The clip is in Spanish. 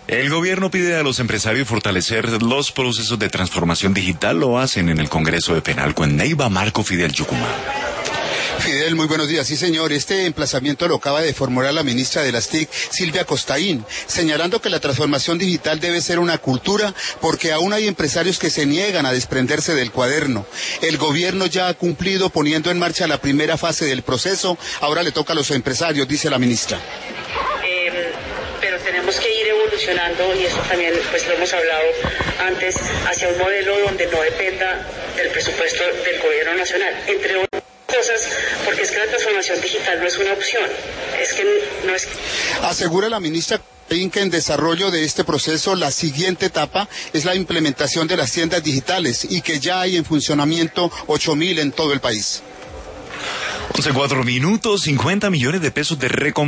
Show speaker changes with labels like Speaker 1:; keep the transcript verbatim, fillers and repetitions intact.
Speaker 1: El gobierno pide a los empresarios fortalecer los procesos de transformación digital. Lo hacen en el Congreso de Penalco en Neiva. Marco Fidel Yucumán.
Speaker 2: Fidel, muy buenos días. Sí, señor, este emplazamiento lo acaba de formular la ministra de las T I C, Silvia Costaín, señalando que la transformación digital debe ser una cultura porque aún hay empresarios que se niegan a desprenderse del cuaderno. El gobierno ya ha cumplido poniendo en marcha la primera fase del proceso, ahora le toca a los empresarios, dice la ministra.
Speaker 3: Eh, pero tenemos que ir evolucionando, y eso también pues lo hemos hablado antes, hacia un modelo donde no dependa del presupuesto del gobierno nacional, entre otras cosas, porque es que la transformación digital no es una opción, es que no es...
Speaker 2: Asegura la ministra que en desarrollo de este proceso la siguiente etapa es la implementación de las tiendas digitales y que ya hay en funcionamiento ocho mil en todo el país.
Speaker 1: once cuatro minutos, cincuenta millones de pesos de recompensa.